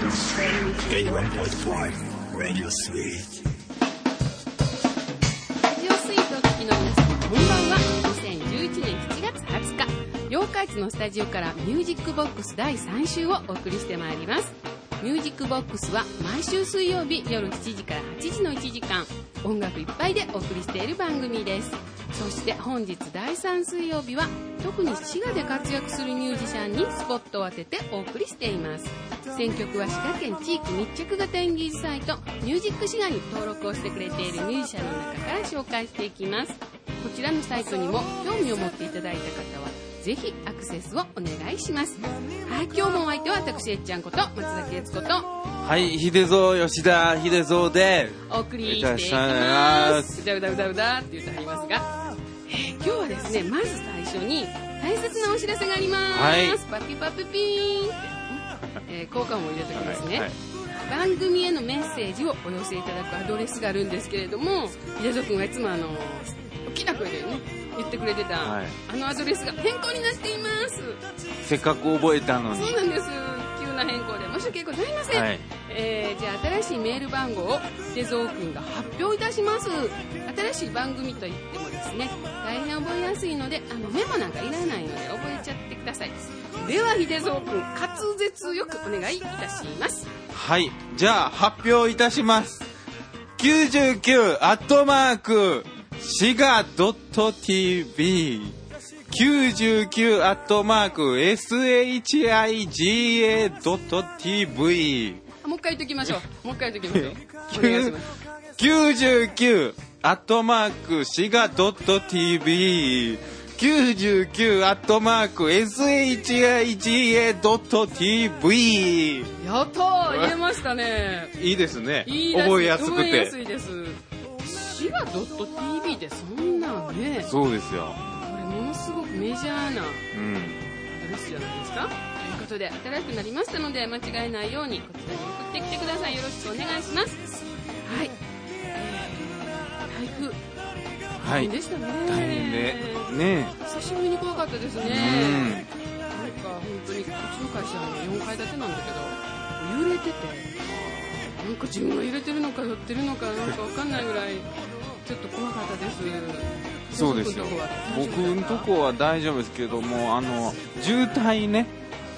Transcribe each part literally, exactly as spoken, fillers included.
エイティワンポイントファイブ Radio Sweet。 ラジオスイートを聞きの皆様、こんばんは。にせんじゅういちねんしちがつはつか、八日市のスタジオからミュージックボックスだいさん週をお送りしてまいります。ミュージックボックスは毎週水曜日夜しちじからはちじのいちじかん、音楽いっぱいでお送りしている番組です。そして本日だいさん水曜日は特に滋賀で活躍するミュージシャンにスポットを当ててお送りしています。選曲は滋賀県地域密着型演技サイトミュージック滋賀に登録をしてくれているミュージシャンの中から紹介していきます。こちらのサイトにも興味を持っていただいた方はぜひアクセスをお願いします。はい、今日もお相手は私えっちゃんこと松崎悦子と、 はい、秀蔵吉田秀蔵でお送りしていきます。うだうだうだうだって言ってはりますが、えー、今日はですね、まず最初に大切なお知らせがあります、はい、パピパピピーンって、えー、効果も入れておきますね、はいはい、番組へのメッセージをお寄せいただくアドレスがあるんですけれども、秀蔵君がいつもあの大きな声でね言ってくれてた、はい、あのアドレスが変更になっています。 せっかく覚えたのに。 そうなんです、急な変更で申し訳ございません、はい、えー、じゃあ新しいメール番号を秀蔵君が発表いたします。新しい番組といってもですね、大変覚えやすいのであのメモなんかいらないので覚えちゃってください。では秀蔵君、滑舌よくお願いいたします。 はい、じゃあ発表いたします。きゅうじゅうきゅうアットマークシガ .tv きゅうじゅうきゅうアットマーク シガ .tv もう一回言っときましょうもう一回言っときましょうお願いします。 きゅうじゅうきゅうアットマークシガ .tv きゅうじゅうきゅうアットマーク シガ .tv やったー、言えましたね。 いいですね、 いいです、 覚えやすくて覚えやすいです。シガ .tv ってそんなね、 そうですよ、 これものすごくメジャーなアドレスじゃないですか、うん、ということで新しくなりましたので間違えないようにこちらに送ってきてください。よろしくお願いします。はい、えー、台風大変でしたね、はい、 大変でね、 久しぶりに怖かったですね、うん、なんか本当にうちの会社はよんかい建てなんだけど揺れてて、なんか自分が揺れてるのか寄ってるのかなんか分かんないぐらいちょっと怖かったです。 そうですよ、僕のとこは大丈夫ですけども、あの渋滞ね、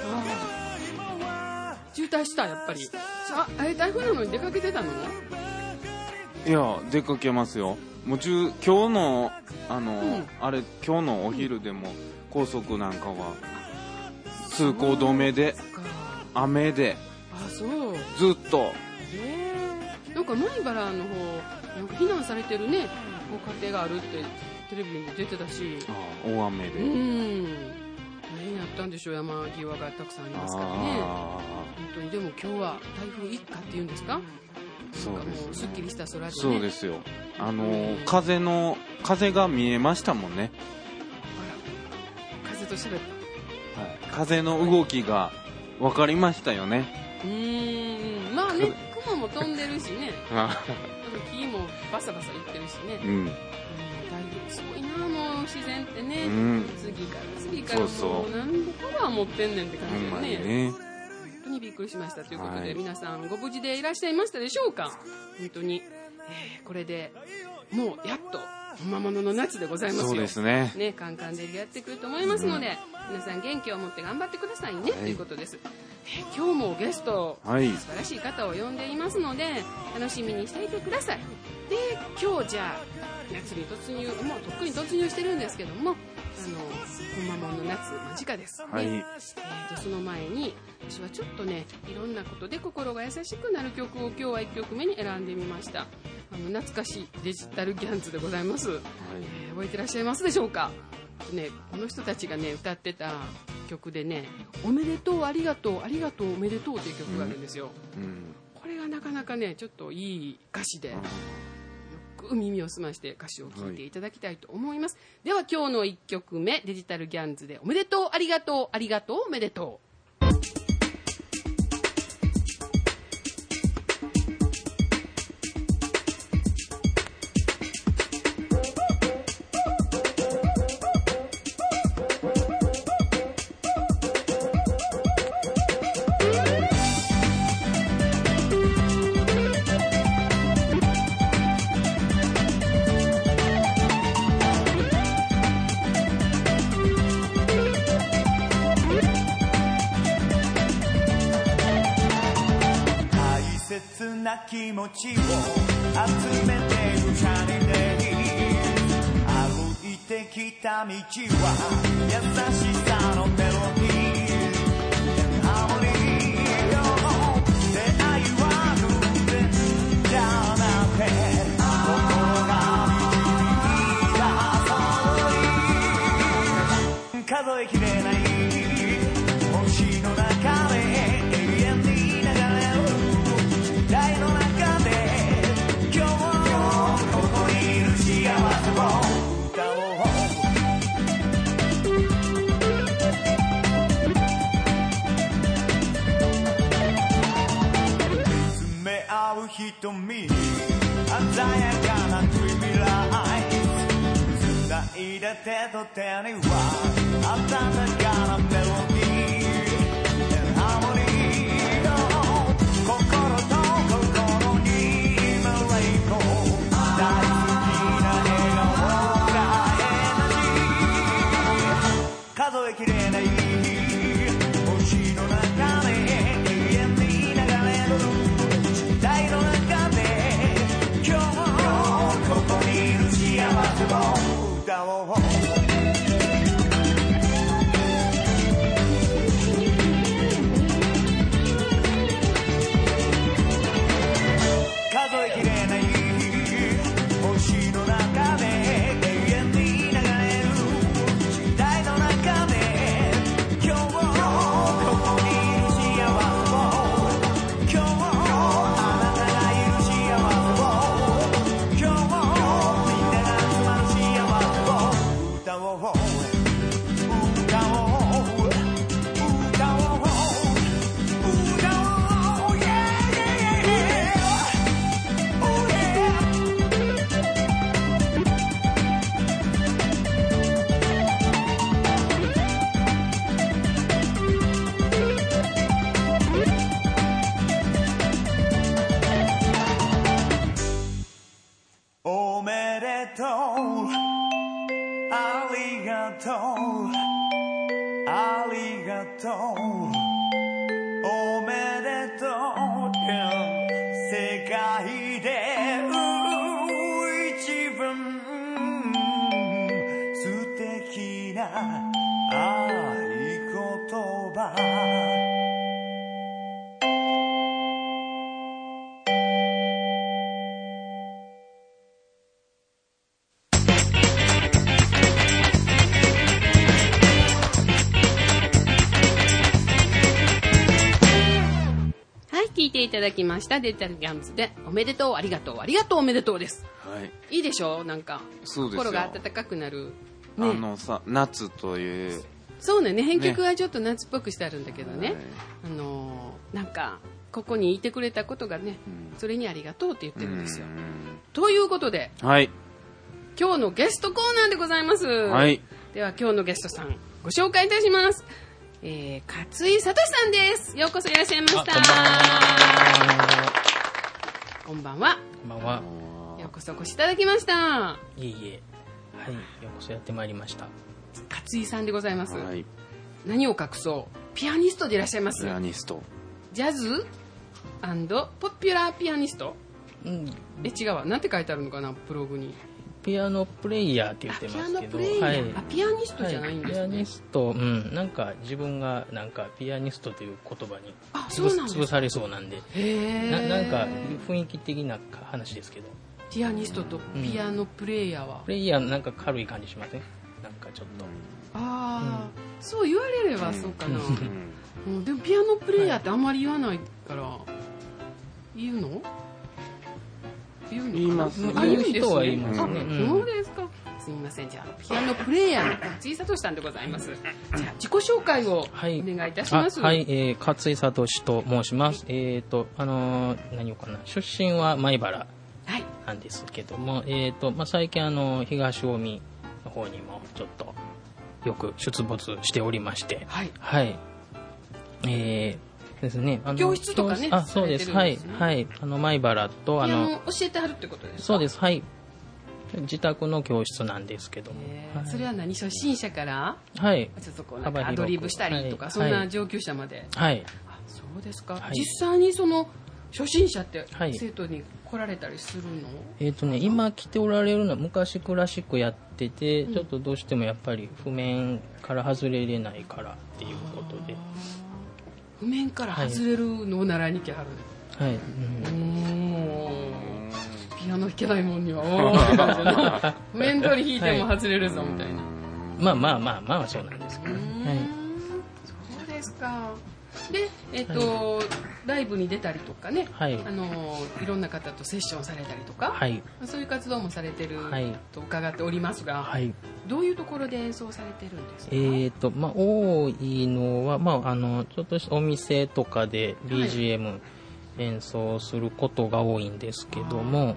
あ渋滞した、やっぱり。あ、あれ台風なのに出かけてたの？ いや、出かけますよ。もう今日のあの、うん、あれ今日のお昼でも高速なんかは通行止めで雨で、 あ、そうずっと、 えー、なんか米原の方なんか避難されてるねご家庭があるってテレビに出てたし、 あ、大雨で、うん、 大変やったんでしょう。山際がたくさんありますからね、本当に。でも今日は台風一過っていうんですか、 そうです、 もうすっきりした空でね。 そうですよ、あのー、風の風が見えましたもんね。 あら、風と喋った、 はい、風の動きが分かりましたよね。 うーん、まあね、雲も飛んでるしねあの木もバサバサいってるしね、うん、うん、だいぶすごいな、もう自然ってね、うん、次から次からもう何度パワー持ってんねんって感じでね、本当にびっくりしましたということで、はい、皆さんご無事でいらっしゃいましたでしょうか。本当に、えー、これでもうやっと魔物の夏でございますよ。 そうですね、 ね、カンカン照りがやってくると思いますので、うん、皆さん元気を持って頑張ってくださいね、はい、ということです。えー、今日もゲスト、はい、素晴らしい方を呼んでいますので楽しみにしていてください。で、今日じゃあ夏に突入、もうとっくに突入してるんですけども、あの本間もんの夏間近です、ね、はい、えー、とその前に私はちょっとね、いろんなことで心が優しくなる曲を今日はいっきょくめに選んでみました。あの懐かしいデジタルギャンズでございます、はい、えー、覚えてらっしゃいますでしょうか、ね、この人たちがね歌ってた曲でね、おめでとうありがとうありがとうおめでとうっていう曲があるんですよ、うんうん、これがなかなかねちょっといい歌詞で、よく耳を澄まして歌詞を聴いていただきたいと思います、はい、では今日のいっきょくめ、デジタルギャンズでおめでとうありがとうありがとうおめでとう。 切な気持ちを集めてるシャニデイ歩いてきた道は優しさのメロディーハーモニーよ出会いは偶然じゃなくて心が導いたそう数えきれない星の中で永遠に流れる時代の中で今日ここにいる幸せを歌おう見つめ合う瞳に鮮やかなトゥイミライつないだ手と手には温かなメロディーハーモニーの心と心に今レイコ大好きな笑顔がエナジー数えきれない星の中で永遠に流れる時代の中で今日ここにいる幸せを歌おういただきましたデジタルギャンズでおめでとうありがとうありがとうおめでとうです、はい、いいでしょうなんか心が温かくなる、ね、 あのさ夏というそうね編曲はちょっと夏っぽくしてあるんだけどね、はい、あのなんかここにいてくれたことがね、うん、それにありがとうって言ってるんですよということで、はい、今日のゲストコーナーでございます、はい、では今日のゲストさんご紹介いたします。えー、勝井聡さんです。ようこそいらっしゃいました。こんばんは。 こんばんは。 ようこそお越しいただきました。 いえいえ、はい、ようこそやってまいりました。 勝井さんでございます。はい、何を隠そうピアニストでいらっしゃいます。 ピアニスト。 ジャズ&ポピュラーピアニスト。うん。え違うわ。なんて書いてあるのかなブログに。 ピアノプレイヤーって言ってますけど、はい、 あピアニストじゃないんですね、 はい、ピアニスト、うん、なんか自分がなんかピアニストという言葉に潰されそうなんで、へななんか雰囲気的な話ですけど、 ピアニストとピアノプレイヤーは、うん、 プレイヤーなんか軽い感じしません？なんかちょっと、 ああ、うん、そう言われればそうかな、うんうん、でもピアノプレイヤーってあんまり言わないから、はい、言うの？言う言いますね。言う人は言いますね。 そうですか。すみません。じゃあピアノプレイヤーの勝井聡さんでございます。じゃあ自己紹介をお願いいたします。 はい、はい、えー、勝井聡と申します。はい、えっ、ー、とあのー、何をかな。出身は米原なんですけども、はい、えっ、ー、とまあ最近あの東近江の方にもちょっとよく出没しておりまして、はい、はい、えー。ですね、 あの教室とかね、 あ、そうです、はい、はい、あの米原とあの教えてはるってことですか？ そうです、はい。自宅の教室なんですけども、 はい、それは何初心者から、 はい、 ちょっとこうなんかアドリブしたりとか、はい、そんな上級者まで、 はい、 あ、そうですか。はい、実際にその初心者って生徒に来られたりするの？ えっとね、今来ておられるのは昔クラシックやってて、うん、ちょっとどうしてもやっぱり譜面から外れれないからっていうことで。 譜面から外れるのを習いに来はる。 はい。 うん、ピアノ弾けないもんにはおーって感じな。譜面通り弾いても外れるぞみたいな。 まあまあまあまあそうなんですけど、ね。はい。 そうですか。で、えっと、はい、ライブに出たりとかね、はい、あのいろんな方とセッションされたりとか、はい、そういう活動もされてると伺っておりますが、はい、どういうところで演奏されてるんですか？えーとまあ、多いのは、まあ、あのちょっとしたお店とかで ビージーエム 演奏することが多いんですけども、はい、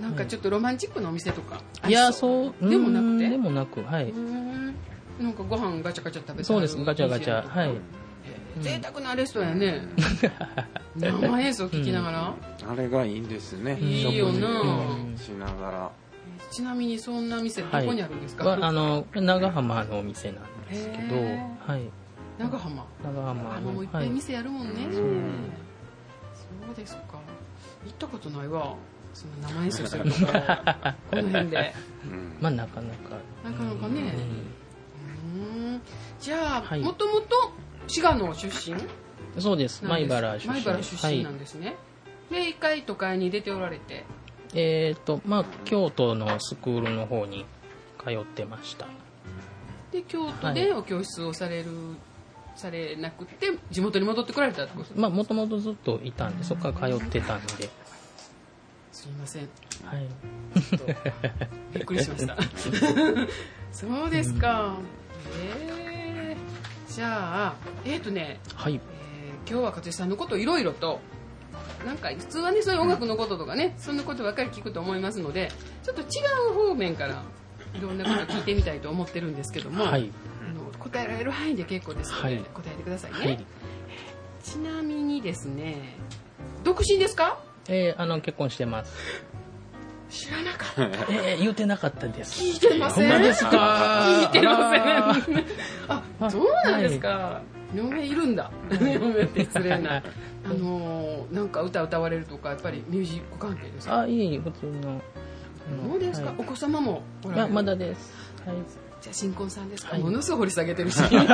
なんかちょっとロマンチックなお店とかありそう？いや、そうでもなくて？ でもなく、はい。 なんかご飯ガチャガチャ食べてる？ そうです、ガチャガチャ、はい。 贅沢なレストランやね。生演奏聴きながら、 うん、あれがいいんですね。 いいよな、 うん、しながら。 ちなみにそんな店どこにあるんですか？ はい、あの長浜のお店なんですけど、はい。 長浜。 長浜。 あのいっぱい店やるもんね。はい、そうですか。行ったことないわ。その生演奏するとかこの辺で。 うん、まあなかなか。 なかなかね。うん、じゃあ、はい、もともと滋賀の出身？ そうです。米原出身。 米原出身なんですね。はい、で一回都会に出ておられて。 えっとまあ京都のスクールの方に通ってました。 で京都でお教室をされる、はい、されなくて地元に戻ってこられたってことですか？ まあもともとずっといたんでそこから通ってたんで。 すいません。 はい。 びっくりしました。そうですか。えー、じゃあえっ、ー、とね、 はい、 えー、今日は勝さんのこといろいろとなんか普通はねそういう音楽のこととかね、うん、そんなことばっかり聞くと思いますのでちょっと違う方面からいろんなことを聞いてみたいと思ってるんですけども、はい、あの答えられる範囲で結構ですので、はい、答えてくださいね。はい、ちなみにですね、独身ですか？ えー、あの結婚してます。 知らなかった。 えー、言うてなかったです。 聞いてません。 ほんまですか？ 聞いてません。あ、そうなんですか。はい、嫁いるんだ。嫁って失礼な。あのー、なんか歌歌われるとかやっぱりミュージック関係ですか？ あ、いい普通の。 そうですか。はい、お子様もおられる？ まだです。はい。 じゃあ新婚さんですか？はい、ものすごい掘り下げてるし。そう。結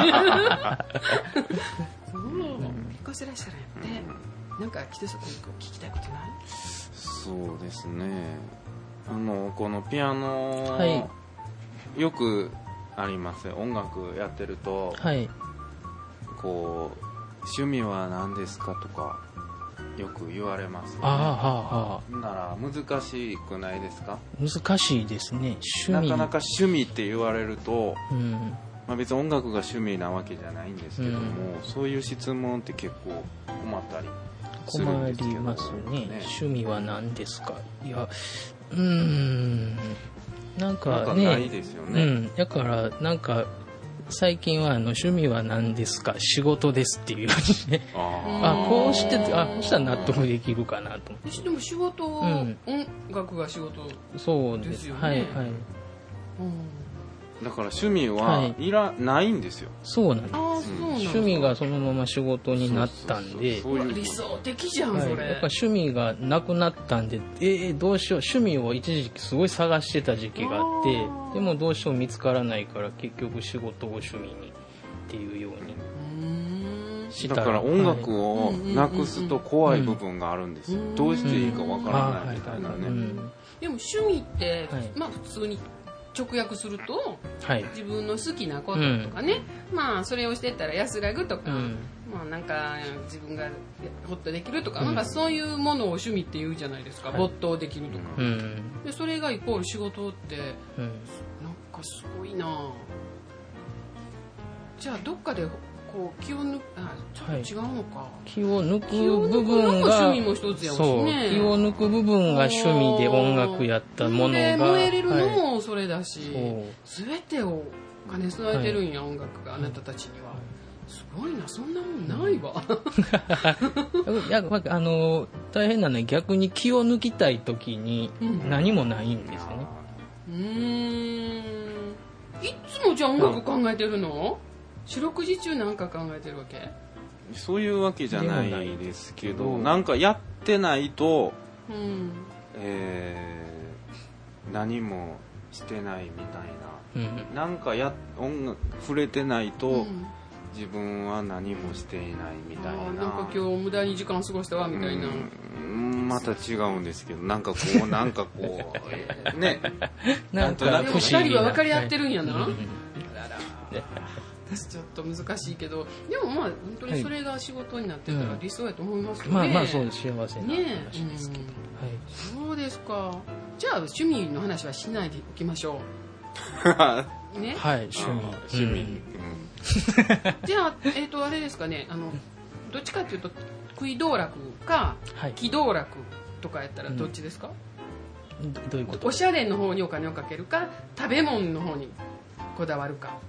婚してらっしゃるんやって。なんか木戸さん聞きたいことない？ そうですね。あのこのピアノ、はい、よくありますよ。音楽やってると、はい、こう趣味は何ですかとかよく言われますよね。あーはーはー。なら難しくないですか？ 難しいですね。趣味なかなか趣味って言われると、うんまあ、別に音楽が趣味なわけじゃないんですけども、うん、そういう質問って結構困ったりするんですけど、 困りますね。ね、趣味は何ですか？いやうーんなんかね、なんかないですよね。 うん、だからなんか最近はあの趣味は何ですか？仕事ですっていうようにね。ああこうしてあこうしたら納得できるかなと思って。 でも仕事、うん、音楽が仕事ですよね。 そうです。はいはい。うんだから趣味はいら、はい、ないんですよ。 そうなんです。あ、そうなんです。趣味がそのまま仕事になったんで、 そうそうそう理想的じゃん、はい、それ。 やっぱ趣味がなくなったんで、えー、どうしよう。趣味を一時期すごい探してた時期があって、でもどうしよう見つからないから結局仕事を趣味にっていうようにしたら。 だから音楽をなくすと怖い部分があるんですよ。どうしていいかわからないみたいなね。 でも趣味って、はい、まあ普通に直訳すると、はい、自分の好きなこととかね、うん、まあそれをしてったら安らぐとか、うん、まあなんか自分がホッとできるとか、うん、なんかそういうものを趣味って言うじゃないですか、はい、没頭できるとか、うん、でそれがイコール仕事って、うん、なんかすごいな。じゃあどっかでこう気を抜く、あ、ちょっと違うのか、はい、 気を抜く部分が趣味も一つやもんね。 そう気を抜く部分が趣味で音楽やったものが燃えれるのもそれだし、すべ、はい、てを兼ね備えてるんや、はい、音楽があなたたちには、はい、すごいな。そんなもんないわ。 いやあの大変なのは逆に気を抜きたい時に何もないんですよね。 うーんいつもじゃあ音楽考えてるの？四六時中なんか考えてるわけ？ そういうわけじゃないですけど、なんかやってないと、 うんえー、何もしてないみたいな、 うん、 なんかや音楽触れてないと、 うん自分は何もしていないみたいな。 なんか今日無駄に時間過ごしたわみたいな、 うん、また違うんですけど、なんかこうなんかこうねなんとなくでもふたりは分かり合ってるんやな、 はい、 あらら私ちょっと難しいけど、でもまあ本当にそれが仕事になってたら理想やと思いますよね、 まあまあそうです、幸せな話ですけど、 ねえ、うん、 はい、 そうですか。じゃあ趣味の話はしないでおきましょうね。 はい、趣味趣味、うん、 じゃあ、えーとあれですかね、あのどっちかっていうと食い道楽か、はい、気道楽とかやったらどっちですか、 うん、ど, どういうこと？ おしゃれの方にお金をかけるか、食べ物の方にこだわるか。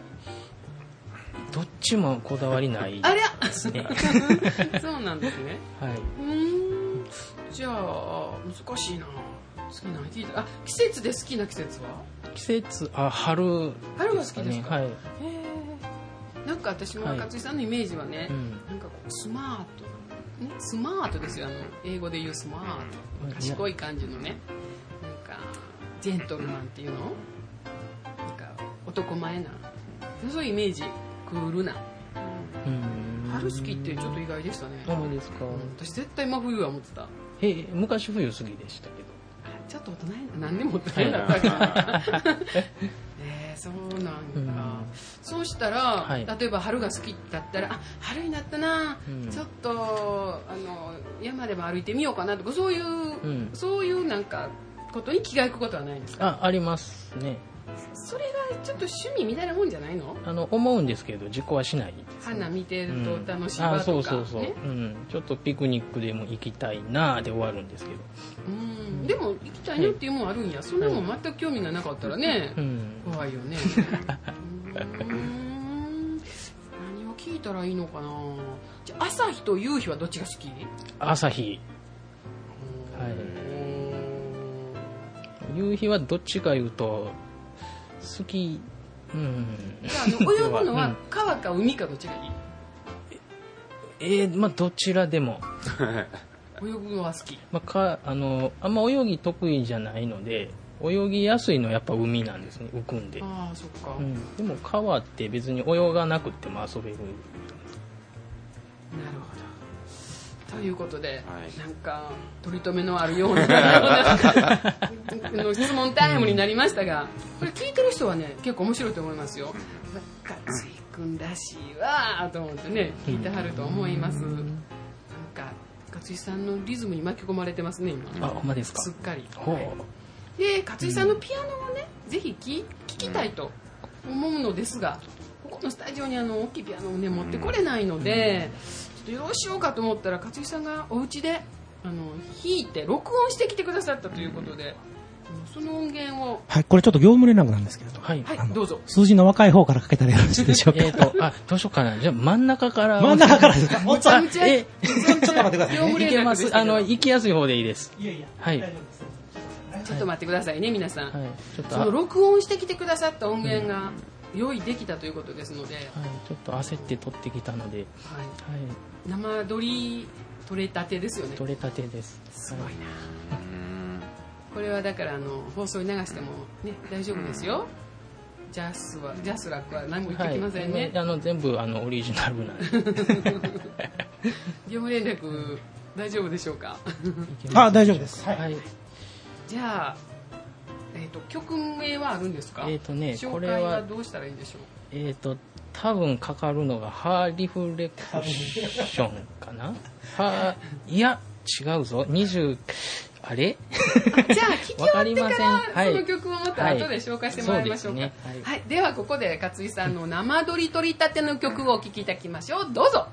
どっちもこだわりないですね。 そうなんですね。 はい。 うーん。じゃあ難しいな。好きな聞いた。あ、季節で好きな季節は？ 季節、あ、春、 春が好きですか？ はい。 へえ。なんか私も勝井さんのイメージはね、はい、なんかこうスマート、ね、スマートですよ。あの英語で言うスマート、賢い感じのね、なんかジェントルマンっていうの、なんか男前な、そういうイメージ。クールな、うん、春好きってちょっと意外でしたね。 そうですか、うん、 私絶対真冬は思ってた。 へえ、昔冬好きでしたけど、 ちょっと大人何年も大人だったから、えー、そうなんか、うん、そうしたら、はい、例えば春が好きだったら、あ、春になったな、うん、ちょっとあの山でも歩いてみようかなとか、そういう、うん、そういうなんかことに気がいくことはないんですか？ あ、ありますね。 それがちょっと趣味みたいなもんじゃないの？ あの思うんですけど実行はしないです、ね、 花見てると楽しいわとか、 うん、あ、そうそうそう、ね、うん、ちょっとピクニックでも行きたいなで終わるんですけど、 うん、でも行きたいねっていうもんあるんや、はい、そんなもん全く興味がなかったらね、うん、怖いよね。うーん、何を聞いたらいいのかな。じゃあ朝日と夕日はどっちが好き？ 朝日。はい。夕日はどっちかいうと好き、うん、 あの泳ぐのは川か海かどっちがいい？ えー、まあどちらでも泳ぐのは好き、 まあ、かあのあんま泳ぎ得意じゃないので泳ぎやすいのはやっぱ海なんですね、浮くんで。 ああ、そっか、 うん、でも川って別に泳がなくても遊べる。なるほど。ということで、はい、なんか取り留めのあるようなの質問タイムになりましたが、これ聞いてる人はね結構面白いと思いますよ。勝井くんらしいわと思ってね聞いてはると思います。なんか勝井さんのリズムに巻き込まれてますね今。 あ、ほんまですか。 すっかり。 ほう、はい、 で勝井さんのピアノをね、うん、ぜひ聞きたいと思うのですが、ここのスタジオにあの大きいピアノをね持ってこれないので、うん、どうしようかと思ったら勝井さんがお家であの弾いて録音してきてくださったということで、その音源を、 はい、これちょっと業務連絡なんですけれど、 はい、はい、どうぞ。 数字の若い方からかけたらよろしいでしょうか。 えっと、あ、どうしようかな。じゃあ真ん中から。 真ん中からですか。 むちゃむちゃ。 え、ちょっと待ってください、ね。 いけます。あの行きやすい方でいいです。 いやいや、 はい。 ちょっと待ってくださいね皆さん。はい、 ちょっとその録音してきてくださった音源が用意できたということですので、はい、 ちょっと焦って撮ってきたので、はい、 はい、生撮り取れたてですよね。 取れたてです。 すごいな。これはだからあの放送に流してもね大丈夫ですよ。ジャスはジャスラックは何も言ってきませんね。はい、 あの全部あのオリジナルなんで。 業務連絡大丈夫でしょうか。 あ、大丈夫です。 はい。 じゃあ、えーと、曲名はあるんですか？ えーとね、 紹介はどうしたらいいでしょう？ えーと多分かかるのがハーリフレクションかな。は、いや違うぞ。にじゅうあれ？ じゃあ聞き終わってからその曲をまた後で紹介してもらいましょうか。はい、はいはい、ではここで勝井さんの生撮り撮りたての曲をお聴きいただきましょう。どうぞ。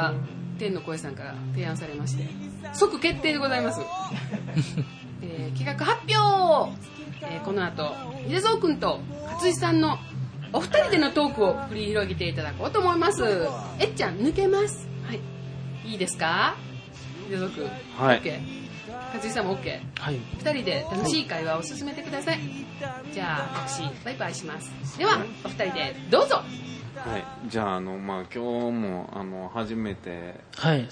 が天の声さんから提案されまして即決定でございます、えー、企画発表、えー、この後秀蔵くんと勝井さんのお二人でのトークを繰り広げていただこうと思います。えっちゃん抜けます。はい、いいですか秀蔵くん。 はい、 OK、 勝井さんも OK、はい、ふたりで楽しい会話を進めてください。じゃあ私バイバイします。ではお二人でどうぞ。 はい、じゃあ、あの、まあ、今日もあの初めて会って、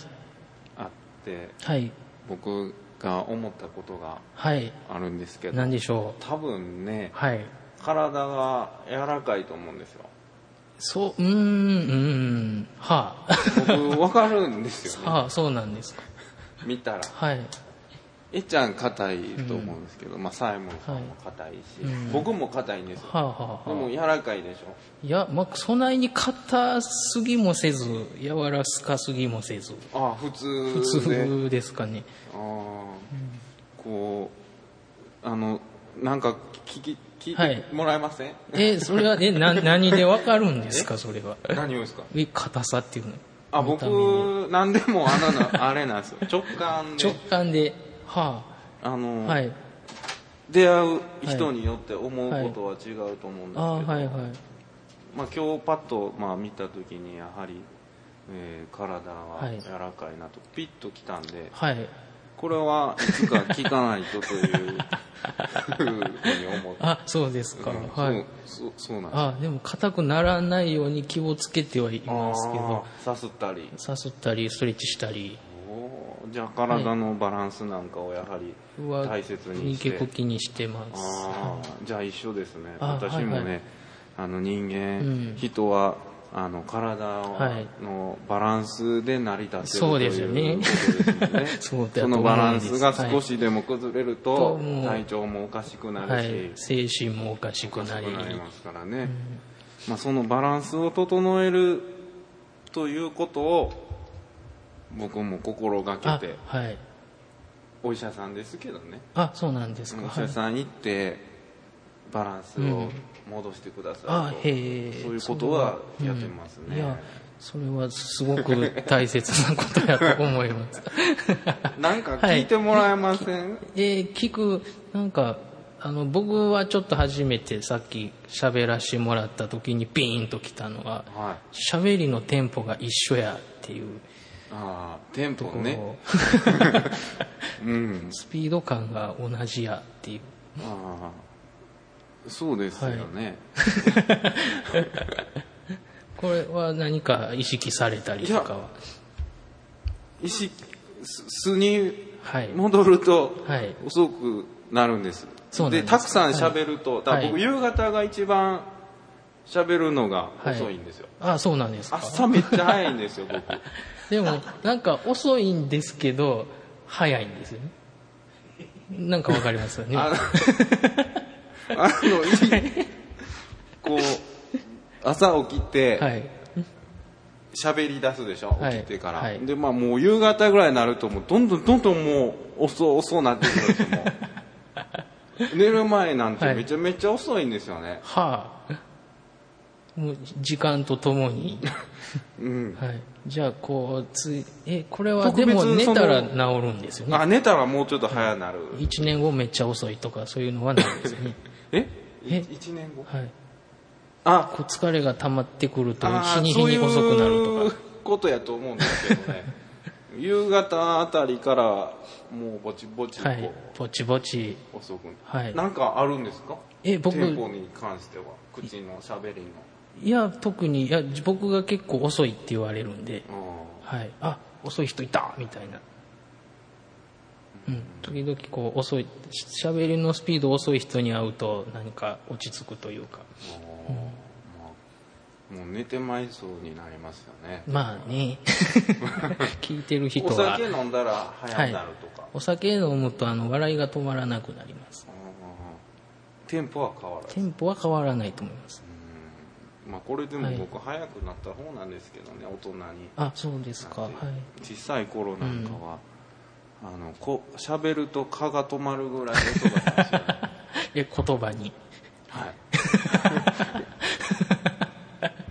はい、僕が思ったことがあるんですけど、 何でしょう。多分ね、 はい、 体が柔らかいと思うんですよ。 そう、うーん、うーん、はあ。 僕分かるんですよね。 はあ、そうなんですか。 見たら。 はい。 えっちゃん硬いと思うんですけど、うん、まあサイモンさんも硬いし、はい、うん、僕も硬いんですよ。はあはあはあ、でも柔らかいでしょ。 いや、まあそないに硬すぎもせず、柔らかすぎもせず。 ああ、普通で。 普通ですかね。 ああ、うん、こうあのなんか聞き聞いてもらえません？はい、 え、それはえな何でわかるんですかそれは。 何をですか？ え、硬さっていうの。 あ、僕なんでもあのあれなんですよ。直感で。 直感で。はあ、あの、 はい、 出会う人によって思うことは違うと思うんですけど、 はいはいはい、 まあ、今日パッと、まあ、見た時にやはり、えー、体は柔らかいなとピッときたんで、はい、これはいつか聞かないとというふうに思ってあ、そうですか、うん、はい、 そうそうなんです。 あ、でも硬くならないように気をつけてはいますけど、 さすったりさすったりストレッチしたり、 じゃあ体のバランスなんかをやはり大切にして、 結構気にしてます。 あ、じゃあ一緒ですね。私もね、はいはい、あの人間、うん、人はあの体のバランスで成り立っている、 そうですよね。 ということですよね。そ, そのバランスが少しでも崩れると、はい、体調もおかしくなるし、はい、 精神もおかしくなり、 おかしくなりますからね、うん、まあ、そのバランスを整えるということを僕も心がけて、はい、お医者さんですけどね。 あ、そうなんですか。 お医者さん行ってバランスを戻してくださいと、うん、あ、へそういうことはやってますね、うん、いや、 それはすごく大切なことやと思いますなんか聞いてもらえません？はい、 えー、聞く、なんかあの僕はちょっと初めてさっき喋らしてもらった時にピーンときたのは、喋、はい、りのテンポが一緒やっていう。 ああ、テンポね、うん、 スピード感が同じやっていう。 ああ、そうですよね、 はい、これは何か意識されたりとかは？ 意識素に戻ると遅くなるんです、はい、で, でたくさん喋ると、はい、だから僕夕方が一番喋るのが遅いんですよ、 はい、あ、そうなんですか。 朝めっちゃ早いんですよ僕でもなんか遅いんですけど早いんですよね。なんかわかりますよね。あのあのこう朝起きて喋り出すでしょ、はい、起きてから、はい、でまあもう夕方ぐらいになるともうどんどんどんどんもう遅遅なってくるんですよ。もう寝る前なんてめちゃめちゃ遅いんですよね。 はあ、もう時間とともに、 うん、 はい、じゃあこうついえこれはでも寝たら治るんですよね。 あ、寝たらもうちょっと早なる。 いちねんごめっちゃ遅いとかそういうのはないですよね。 ええいちねんご、 はい、あ、こう疲れが溜まってくると日に日に遅くなるとか、そういうことやと思うんですけどね。夕方あたりからもうぼちぼちこう、はい、 ぼちぼち遅く、はい、なんかあるんですか？ え僕テンポに関しては口のしゃべりの。 いや特に、いや僕が結構遅いって言われるんで、あ、はい、あ、遅い人いたみたいな、うん、時々こう遅い喋りのスピード遅い人に会うと何か落ち着くというか、 うん、まあ、もう寝てまいそうになりますよね。 まあね聞いてる人はお酒飲んだら早くなるとか、 はい、お酒飲むとあの笑いが止まらなくなります。 テンポは変わらない。 テンポは変わらないと思います。 まあ、これでも僕早くなった方なんですけどね、大人に。 あ、そうですか。はい、 小さい頃なんかは、うん、あのこ喋ると蚊が止まるぐらい音が出ますよね。 え、言葉に。 はい。それ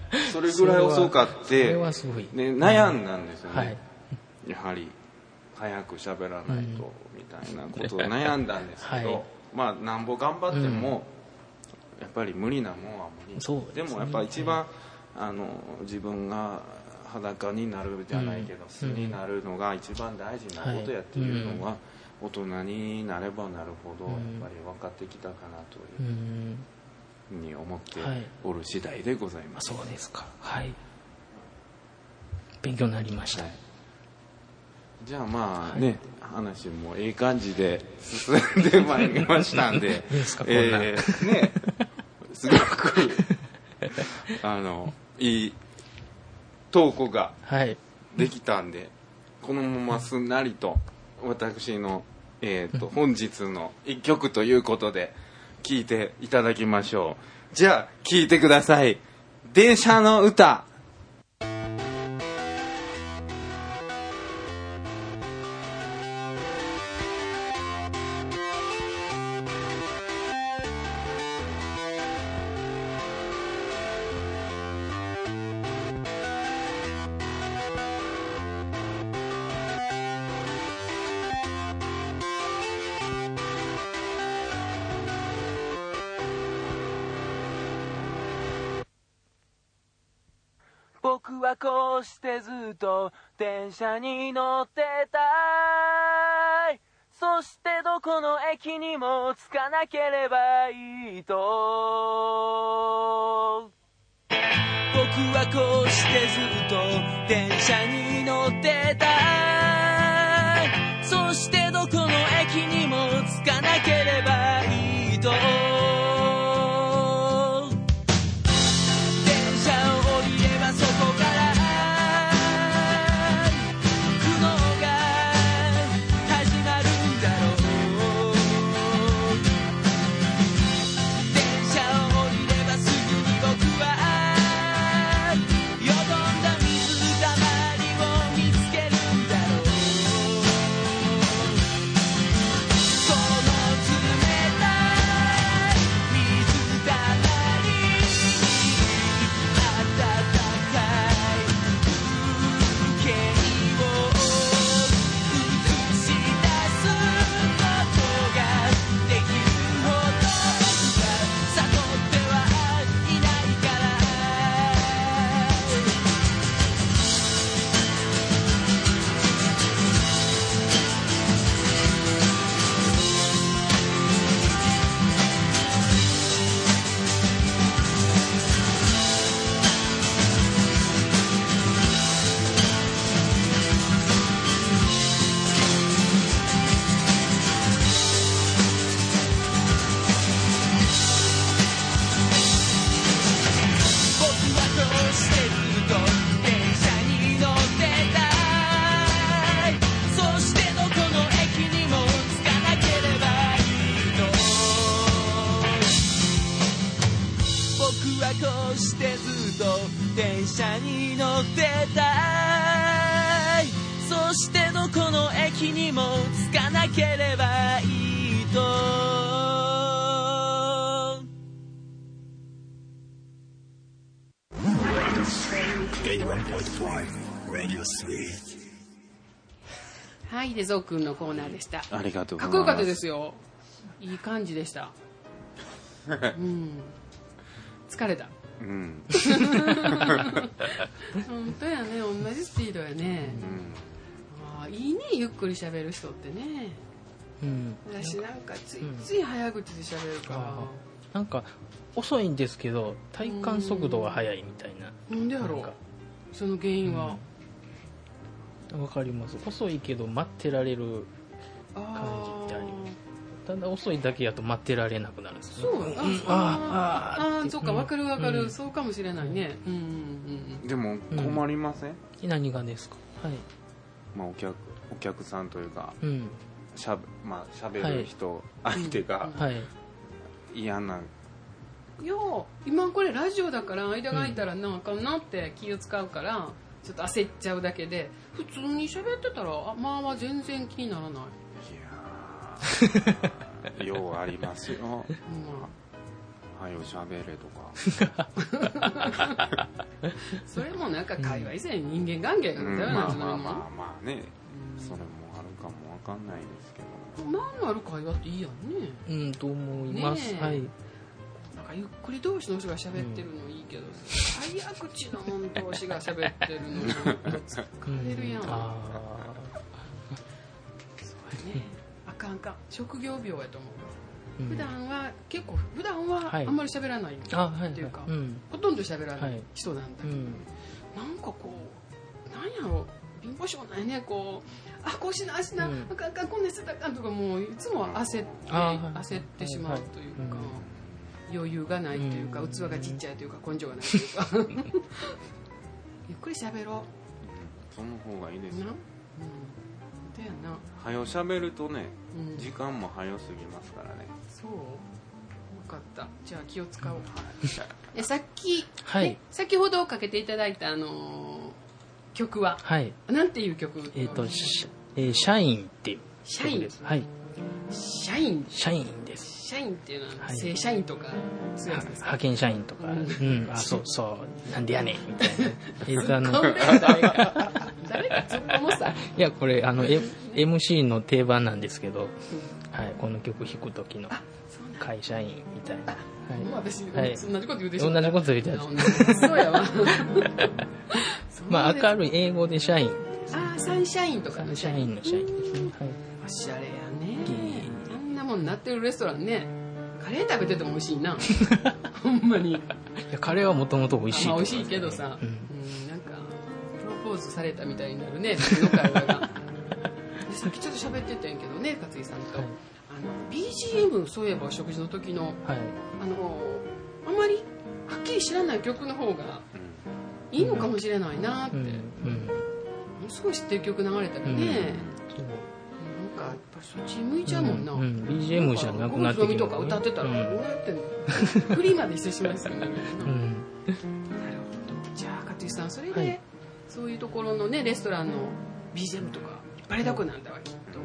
れぐらい遅かって、 それはすごい、 ね、悩んだんですよね、 はい、 やはり早く喋らないとみたいなことを悩んだんですけど、はい、まあなんぼ頑張っても、やっぱり無理なもんは無理、そうですね、でもやっぱ一番、あの自分が裸になるじゃないけど、素、うん、になるのが一番大事なことやっていうのは、はい、大人になればなるほどやっぱり分かってきたかなというふうに思っておる次第でございます、 はい、そうですか、はい、勉強になりました、はい、 じゃあまあね、はい、話もいい感じで進んでまいりましたんでいいですか、こんな、 えー、ねすごくあのいいトークができたんで、はい、このまますんなりと私の、えーと、本日の一曲ということで聴いていただきましょう。じゃあ聴いてください。電車の歌。 僕はこうしてずっと電車に乗ってたい。そしてどこの駅にも着かなければいいと。僕はこうしてずっと電車に乗ってたい。そしてどこの駅にも着かなければいいと。電車に乗ってたい。そしてどこの駅にも着かなければいいと。 はい、でゾウくんのコーナーでした。 ありがとうございます。 かっこよかったですよ。いい感じでした。うん、疲れた。うん、本当やね、同じスピードやね、うん、あ、いいね、ゆっくり喋る人ってね、うん、私なんかついつい早口で喋るから、うん、 なんか遅いんですけど体感速度が速いみたいな。 なんでやろう、その原因は。 わ、うん、かります。遅いけど待ってられる感じってあります。ただ遅いだけやと待ってられなくなるんですよ、ね。そう、 ああ、あ、そうか、わかるわかる、うん、そうかもしれないね。うんうんうん。 でも困りません？ うん、何がですか？はい。 まあお客お客さんというか、うん、しゃまあ喋る人、はい、相手が、はい、嫌な。 いや、今これラジオだから間が空いたらなんあかんなって気を使うから、うん、ちょっと焦っちゃうだけで、普通に喋ってたらあまあまあ全然気にならない。 ようありますよ、まはよしゃべれとかそれもなんか会話以前に人間関係がうんだよな、 まあまあまあまあね、 うんそれもあるかもわかんないですけど、 何のある会話っていいやんね。 うんと思います、 ねえはいなんかゆっくり同士の人が喋ってるのいいけど、早口の者同士が喋ってるのに疲れるやん。 あそうやね。あかんあかん。職業病やと思う。 ー、うん普段は結構普段ははいあんまり喋らないってあはいいうか、 うんほとんど喋らなはいい人なんだけど、 うんなんかこうなんやろ貧乏症ないね、こうあこうしなあしな、 うんあかんあかんこんなしてたらあかんとか、もういつも焦ってあはい焦ってしまうというか、 はい余裕がないというか、 うん器がちっちゃいというか根性がないというかゆっくり喋ろその方がいいですよ。 うな、うん、だよな、 はよしゃべるとね、 うん、 時間もはよ過ぎますからね。 そう分かった、じゃあ気を使おう。えさっき、 はいね、先ほどかけていただいたあのー曲ははいなんていう曲？ えっ、としえー社員っていう社員曲ですはい社員社員です社員っていうのははい正社員とかそういうやつですか？ 派遣社員とか、うん、あそうそうなんでやねんみたいなえーとあの突っ込んでる誰か誰か突っ込もさ。 いやこれあの、M、エムシー の定番なんですけど、はい、この曲弾く時の会社員みたいな、 もう私、 はい同じこと言うでしょ。 同じこと言うてるそうやわ。 まあ明るい英語で社員ああサンシャインとかの社員の社員ですね、はいおしゃれやね。あんなもんなってるレストランね、カレー食べてても美味しいな。ほんまに。 いやカレーはもともと美味しいまあ美と思います味しいけどさ、 うんうん、なんかプロポーズされたみたいになるね、僕の会話が。でさっきちょっと喋ってたんやけどね、勝井さんと、 はいあの ビージーエム、そういえば食事の時のはいあのあんまりはっきり知らない曲の方がいいのかもしれないなって、 うんもうんうすごい知ってる曲流れたらね、 そうなんかやっぱそっち向いちゃうもんな、 うんうん ビージーエム じゃなくなってききとか歌ってたら、 うんどうやってんのフリーまでしてしまいますよね、なるうんほど。じゃあ勝井さんそれで、 はいそういうところのねレストランの ビージーエム とかバレだこなんだわきっと、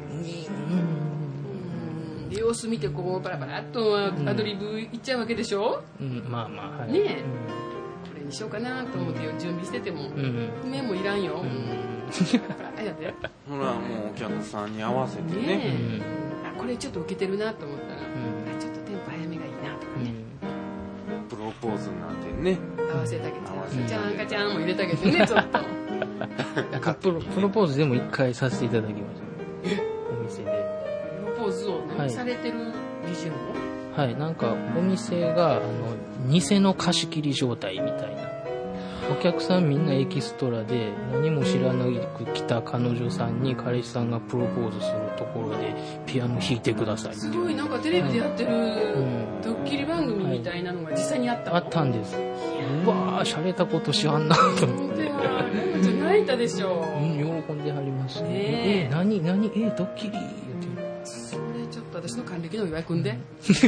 うんで様子見てこうパラパラっとアドリブいっちゃうわけでしょ、 うんまあまあはいねえこれにしようかなと思って準備してても、 うんうん譜面もいらんよ、 うんあやでほらもうお客さんに合わせてね。 ねえ、 うんあこれちょっと受けてるなと思ったら、 んあちょっとテンポ早めがいいなとかね、 プロポーズなんてね。 合わせてあげて、 合わせてガチャンガチャンも入れてあげてねちょっとプロプロポーズでも一回させていただきましたお店でプロポーズを何、 はいされてる ビージーエム をはいなんかお店があの偽の貸し切り状態みたいなお客さんみんなエキストラで何も知らなく来た彼女さんに彼氏さんがプロポーズするところでピアノ弾いてくださいってすごいなんかテレビでやってるんドッキリ番組みたいなのが実際にあったの、 あったんですうわー洒落たことしはんなと思って本当やなんか泣いたでしょ、 うん喜んではりますねねええ何何えドッキリ言うてそれちょっと私の還暦の祝い組んで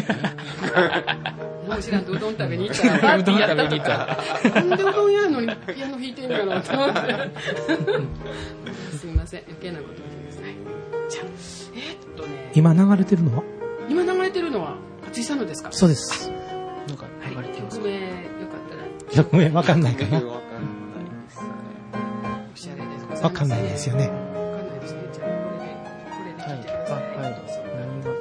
何も知らんとうどん食べに行ったらパーティーやったとかなんでうどん屋やのにピアノ弾いてんやろと思ってすみません余計なこと言ってください。じゃあえー、っとね今流れてるのは今流れてるのは勝井さんのですか？ そうです。 なんかはい流れてます曲名よかったら曲名わかんないかな。 わかんないですね。 おしゃれですございますね。 わかんないですよね。 わかんないですね。じゃあこれでこれで聞いてください。 はいあはいどうぞ何が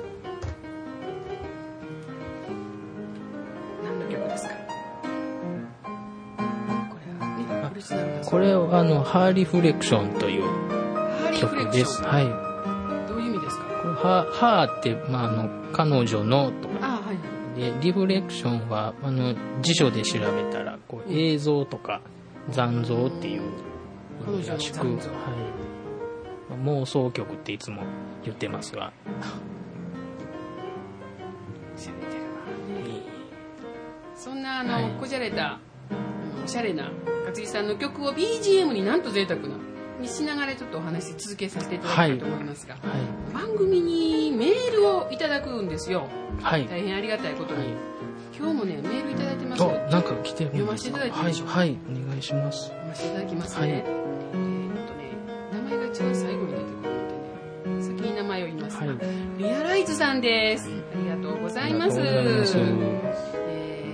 何の曲ですか？これはねオリジナルだそう。 これはあのハーリフレクションというハーリーフレ曲でクション。 すはいどういう意味ですか？ これはハーって、まあ、あの彼女のとかあはいはい。 でリフレクションはあの辞書で調べたらこう映像とか残像っていう意味らしく、はい彼女の残像まあ妄想曲っていつも言ってますがしゃれてるわね。そんなあの、 はいこじゃれたあのおしゃれな勝井さんの曲を ビージーエム になんと贅沢なにしながらちょっとお話し続けさせていただきたいと思いますが、 は番組にメールをいただくんですよ。 いはい大変ありがたいことに、 はい今日もねメールいただいてます。 あなんか来てるんですか読ませていただいていいはいでしょうかはいお願いします読ませていただきますね、 はいえーっとね名前が一番最後に出てくるのでね先に名前を言いますが、 はいリアライズさんです。ありがとうございます。 ありがとうございますえ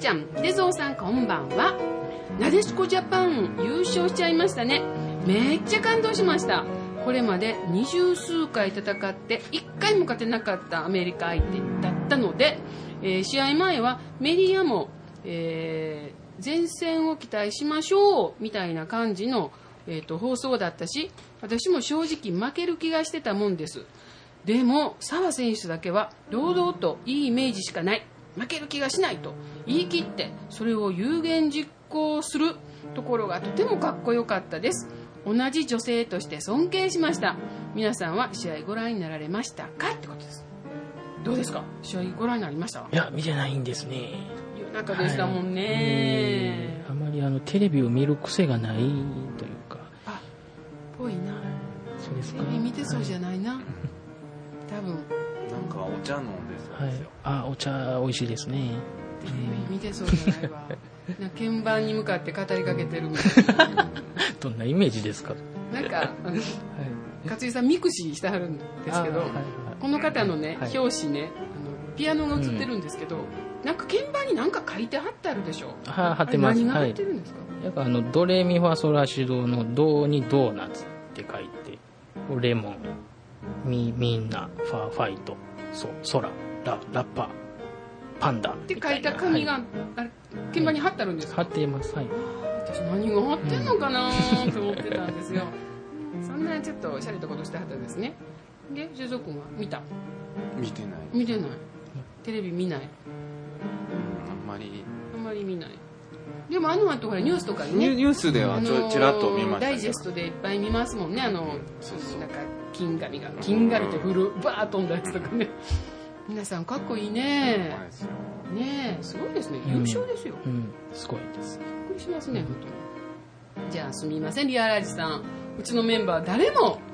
ちゃん、秀蔵さんこんばんは。なでしこジャパン優勝しちゃいましたね。めっちゃ感動しました。これまで二十数回戦っていっかいも勝てなかったアメリカ相手だったので、えー、試合前はメディアも、えー、前線を期待しましょうみたいな感じの、えー、と放送だったし、私も正直負ける気がしてたもんです。でも澤選手だけは堂々といいイメージしかない、負ける気がしないと言い切って、それを有言実行するところがとてもかっこよかったです。同じ女性として尊敬しました。皆さんは試合ご覧になられましたかってことです。どうですか、試合ご覧になりました？ いや、見てないんですね。 夜中でしたもんね、 はい、あまりあのテレビを見る癖がないというか。 あ、ぽいな。 そうですか。 テレビ見てそうじゃないな、はい、多分なんかお茶飲んでそうはい、あ、お茶美味しいですね。 テレビ見てそうじゃないわな、鍵盤に向かって語りかけてるみたいなどんなイメージですか？ なんかあの、はい、勝井さんミクシーしてはるんですけど、はいはい、この方のね、はい、表紙ね、あのピアノが映ってるんですけど、うん、なんか鍵盤に何か書いてはってあるでしょ。 は貼ってます。 何が入ってるんですか？ はい、やっぱあのドレミファソラシドのドにドーナツって書いて、レモン、ミみんな、ファーファイト、ソソラ、ララッパー、パンダって書いた紙が、はい、あれ鍵盤に貼ってあるんですか？ 貼ってます。はい。 私何が貼ってんのかなと思ってたんですよ。そんなちょっとおしゃれたことしてはったんですね。で、ジョジョ君は見た？ 見てない。 見てない。テレビ見ない。うん、 あんまり。 あんまり見ない。でもあの後ほらニュースとかにね。 ニュースではちょちらっと見ました。 ダイジェストでいっぱい見ますもんね。あの、そうそう、なんか金紙が金紙って振るバーッ飛んだやつとかね。皆さんかっこいいね。ねえ、すごいですね。優勝ですよ。 うん、うん、すごいです。 びっくりしますね、本当に。じゃあすみません、リアラジさん、うちのメンバー誰もあの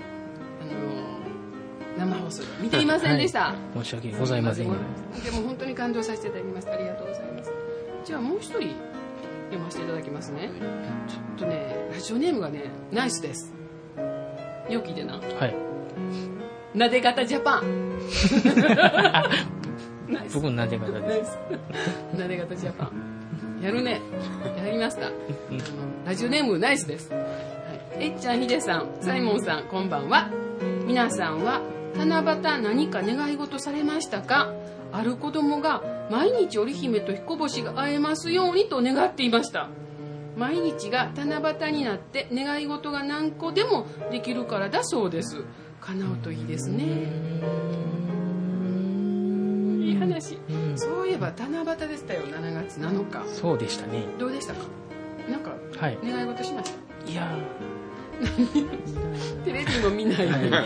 生放送見ていませんでした。 はい、申し訳ございません。でも本当に感動させていただきました。ありがとうございます。じゃあもう一人読ませていただきますね。ちょっとね、ラジオネームがね、ナイスです。よく聞いてな。 はい。 なで型ジャパン。 僕なで型です。 なで型ジャパン。やるね。やりました。ラジオネームナイスです。はい、えっちゃん、ひでさん、サイモンさん、こんばんは。皆さんは七夕何か願い事されましたか？ある子供が毎日織姫と彦星が会えますようにと願っていました。毎日が七夕になって願い事が何個でもできるからだそうです。叶うといいですね。いい話、うん、そういえば七夕でしたよ、しちがつなのか。 そうでしたね。 どうでしたか？なんか、はい、願い事しました？いやテレビも見ない、はいはい、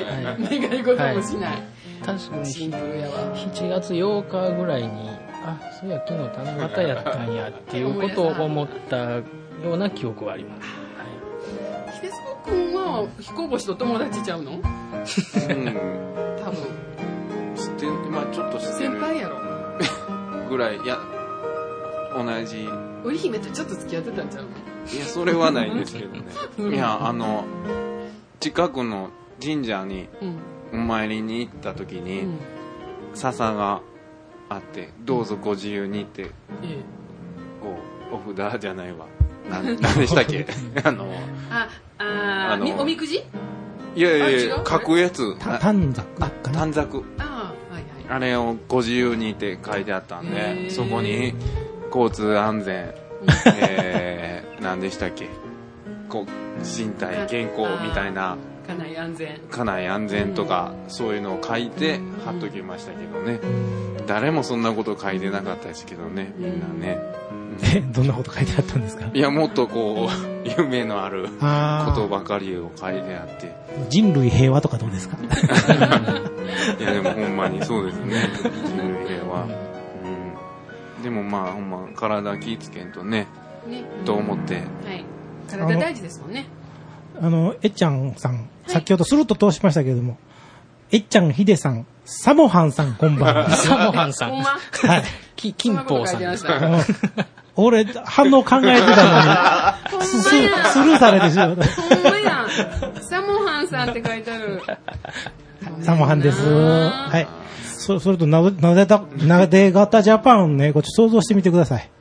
願い事もしない、はい、 確かにシンプルやわ。 しちがつようかぐらいに、あ、そうや、昨日七夕やったんやっていうことを思ったような記憶はあります。 秀蔵君は彦星と友達ちゃうの？うん、多分知ってる、まあちょっと知ってる先輩やろぐらい。いや、同じ織姫とちょっと付き合ってたんちゃうの？ いや、それはないですけどねいや、あの近くの神社にお参りに行った時に、うん、笹があって、どうぞご自由にって、うん、こうお札じゃないわ、何でしたっけあのあああのおみくじ？ いやいやいや、書くやつ、 短冊かな。 短冊、 あ、はいはい、 あれをご自由にって書いてあったんで、そこに交通安全、えー、何でしたっけ、こう身体健康みたいな、 家内安全、 家内安全とか、そういうのを書いて貼っときましたけどね。誰もそんなこと書いてなかったですけどね、みんなね。 え、どんなこと書いてあったんですか？ いや、もっとこう夢のあることばかりを書いてあって、 人類平和とかどうですか？ いや、でもほんまにそうですね、人類平和、うん、でもまあほんま体気ぃつけんとね、ね、と思って、はい、 体大事ですもんね。 あのえっちゃんさん、はい、先ほどスルッと通しましたけれども、えっちゃん、ひでさん、サモハンさん、こんばんは。 サモハンさん、 ほんま、 はい、 き金峰さん、 俺反応考えてたのにス, スルーされてしまった。 ほんまやん、サモハンさんって書いてある。 サモハンです。はい。そ, それとなで、なで型ジャパンね、こっち想像してみてください。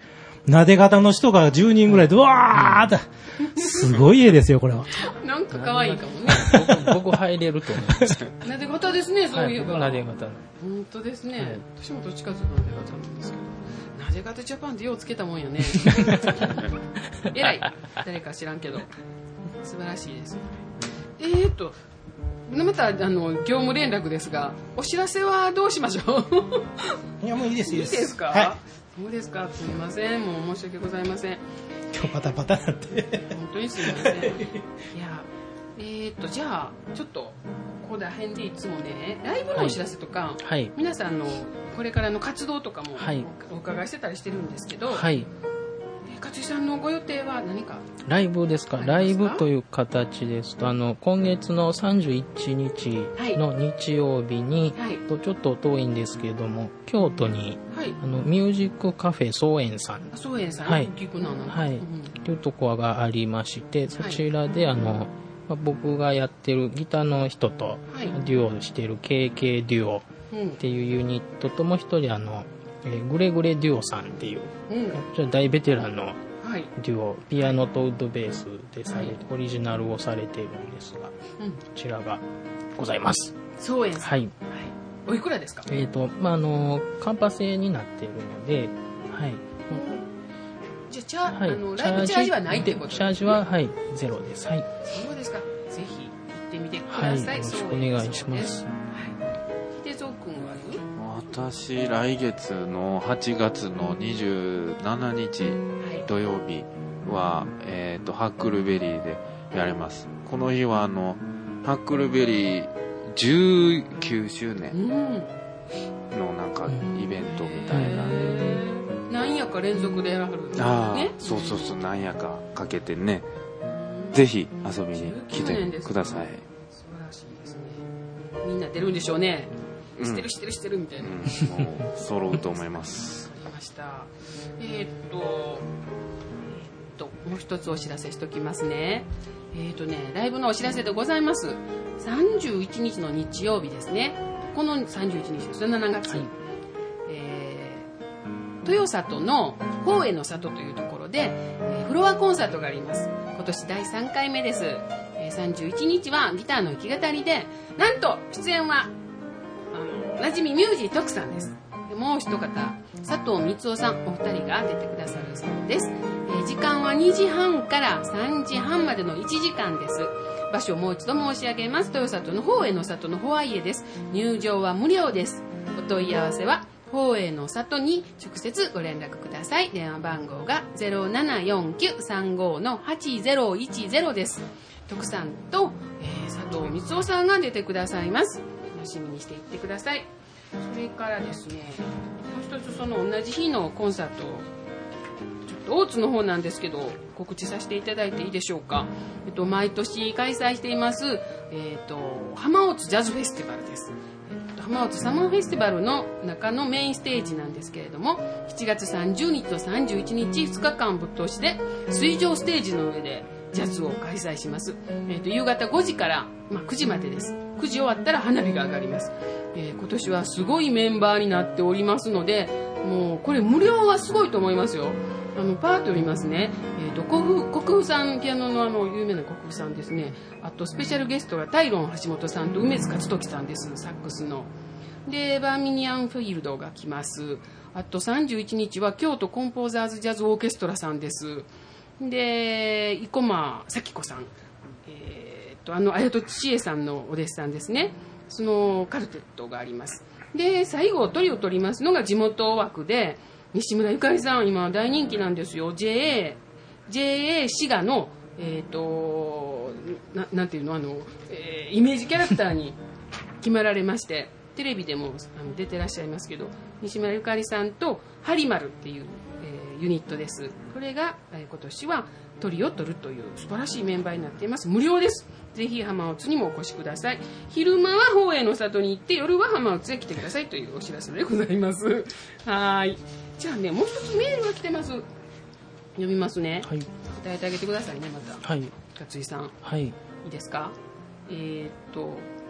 なで型の人がじゅうにんぐらいでわーってすごい絵ですよこれは。 なんか可愛いかもね。 僕, 僕入れると思います。 なで型ですね、そういえば。 はい、なで型の。 本当ですね。はい、私もどっちかというとなで型なんですけど、なで型ジャパンってようつけたもんやね。えらい、誰か知らんけど素晴らしいです。えーっとまたあの業務連絡ですが、お知らせはどうしましょう。 いやもういいですいいです。 いいですか。 はい。 そうですか。すみません、もう申し訳ございません。 今日パタパタなって。 本当にすみません。いや、えー、っとじゃあちょっとここら辺でいつもねライブのお知らせとか、はい、皆さんのこれからの活動とかもお伺いしてたりしてるんですけど、はい、勝井さんのご予定は何か。 ライブですか。ライブという形ですと、あの今月のさんじゅういちにちの日曜日に、はい、ちょっと遠いんですけれども京都に、はい、あのミュージックカフェ草園さん、 草園さん、 はい、 聞くななんか、 はい、うん、というところがありまして、そちらであの、まあ、僕がやってるギターの人とデュオしている ケーケー デュオっていうユニットと、もう一人あのえー、グレグレデュオさんっていう、うん、こちら大ベテランのデュオ、はい、ピアノとウッドベースでされて、はい、オリジナルをされているんですが、うん、こちらがございます。 そうです。 はい、はい、 おいくらですか。 えっ、ー、とまああのカンパ制になっているので、はい、 じゃあチャ、はい、あのライブチャージはないってことですね。 チャージは、はい、ゼロです。はい、 そうですか。ぜひ行ってみてください。 はい、よろしくお願いします。 秀蔵君は私来月のはちがつのにじゅうしちにち土曜日は、えーと、ハックルベリーでやれます。この日はあのハックルベリーじゅうきゅうしゅうねんのなんかイベントみたいな、 何夜か連続でやらはるんですね。 ああ、そうそうそう、何夜かかけてね、ぜひ遊びに来てください。 素晴らしいですね。みんな出るんでしょうね。知ってる知ってる知ってるみたいな、 うん、もう揃うと思います。 わかりました。えー、っと、えー、っともう一つお知らせしときますね。えー、っとねライブのお知らせでございます。さんじゅういちにちの日曜日ですね。このさんじゅういちにちです。しちがつ、はい、えー、豊里の宝永の里というところで、えー、フロアコンサートがあります。今年だいさんかいめです。えー、さんじゅういちにちはギターの弾き語りで、なんと出演はおなじみミュージー徳さんです。でもう一方佐藤光夫さん、お二人が出てくださるそうです。えー、時間はにじはんからさんじはんまでのいちじかんです。場所をもう一度申し上げます。豊里の宝永の里のホワイエです。入場は無料です。お問い合わせは宝永の里に直接ご連絡ください。電話番号が ゼロななよんきゅうさんご はちゼロいちゼロです。徳さんと、えー、佐藤光夫さんが出てくださいます。楽しみにしていってください。それからですね、もう一つその同じ日のコンサート、ちょっと大津の方なんですけど告知させていただいていいでしょうか。えっと、毎年開催しています、えっと、浜大津ジャズフェスティバルです。えっと、浜大津サマーフェスティバルの中のメインステージなんですけれども、しちがつさんじゅうにちとさんじゅういちにちふつかかんぶっ通しで水上ステージの上でジャズを開催します。えっと、夕方ごじから、まあ、くじまでです。くじ終わったら花火が上がります。えー、今年はすごいメンバーになっておりますので、もうこれ無料はすごいと思いますよ。あのパート読みますね。えー、と国府国府さん、ピアノのあの有名な国府さんですね。あとスペシャルゲストがタイロン橋本さんと梅津勝時さんです。サックスの。でバーミニアンフィールドが来ます。あとさんじゅういちにちは京都コンポーザーズジャズオーケストラさんです。で生駒咲子さん、えー、とあの綾戸千恵さんのお弟子さんですね。そのカルテットがあります。で最後トリを取りますのが地元枠で西村ゆかりさん、今大人気なんですよ。 ジェーエー ジェーエー 滋賀の、えー、と な, なんていうのあの、えー、イメージキャラクターに決まられましてテレビでもあの出てらっしゃいますけど、西村ゆかりさんとハリマルっていう、えー、ユニットです。これが、えー、今年はトリを取るという素晴らしいメンバーになっています。無料です。ぜひ浜松にもお越しください。昼間は宝永の里に行って夜は浜松へ来てくださいというお知らせでございます。はい。じゃあね、もう一つメールが来てます。読みますね。はい。答えてあげてくださいね、また。はい。勝井さん。はい。いいですか。えー、っと